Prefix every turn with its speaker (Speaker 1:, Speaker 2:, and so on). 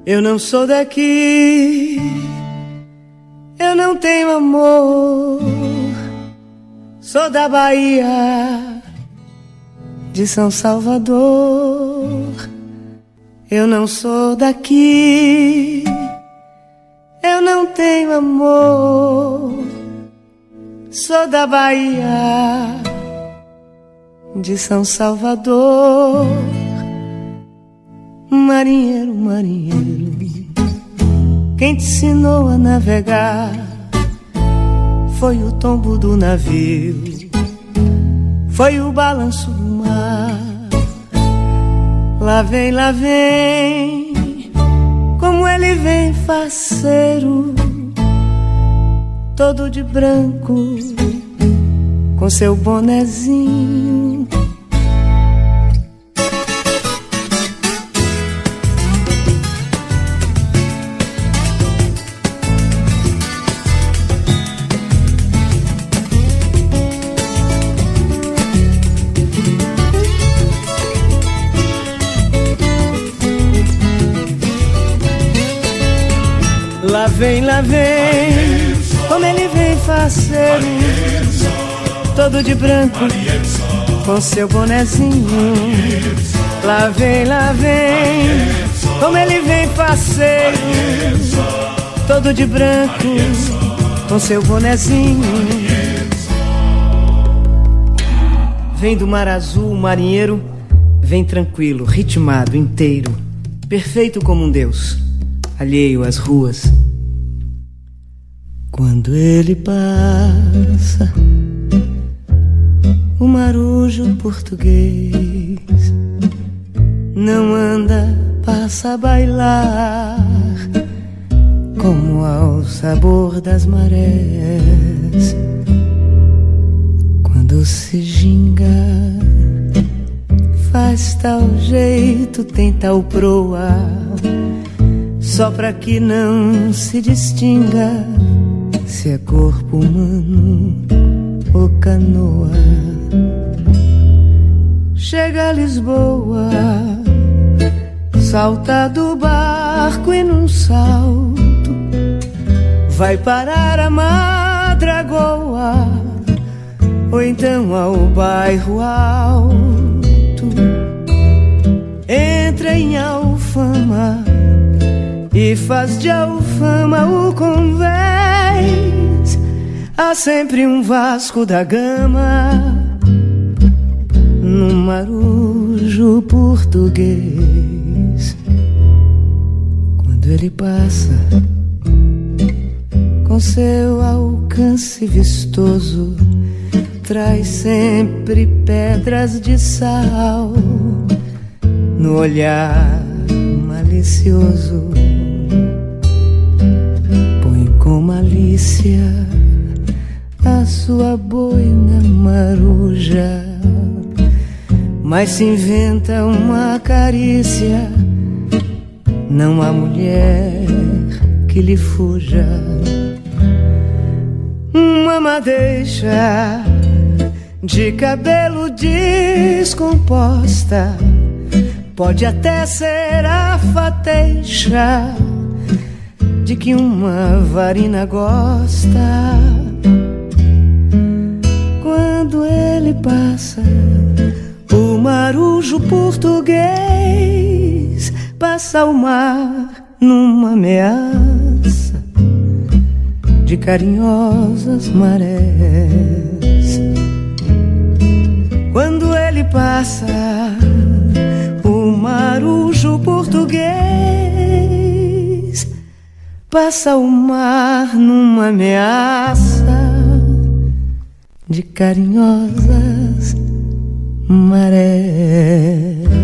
Speaker 1: Eu não sou daqui, eu não tenho amor. Sou da Bahia, de São Salvador. Eu não sou daqui, eu não tenho amor. Sou da Bahia, de São Salvador. Marinheiro, marinheiro, quem te ensinou a navegar foi o tombo do navio, foi o balanço do mar. Lá vem, como ele vem faceiro, todo de branco, com seu bonezinho. Lá vem, como ele vem faceiro, todo de branco, com seu bonezinho. Lá vem, como ele vem faceiro, todo de branco, com seu bonezinho. Vem do mar azul, o marinheiro vem tranquilo, ritmado, inteiro, perfeito como um deus, alheio às ruas. Quando ele passa, o marujo português não anda, passa a bailar, como ao sabor das marés. Quando se ginga, faz tal jeito, tem tal proa, só pra que não se distinga se é corpo humano ou canoa. Chega a Lisboa, salta do barco e num salto vai parar a Madragoa, ou então ao bairro alto. Entra em Alfama e faz de Alfama o convés. Há sempre um Vasco da Gama no marujo português. Quando ele passa, com seu alcance vistoso, traz sempre pedras de sal no olhar malicioso. Põe com malícia a sua boina maruja, mas se inventa uma carícia, não há mulher que lhe fuja. Uma madeixa de cabelo descomposta pode até ser a fateixa de que uma varina gosta. Quando ele passa, o marujo português passa o mar numa ameaça de carinhosas marés. Quando ele passa, o marujo português passa o mar numa ameaça de carinhosas marés.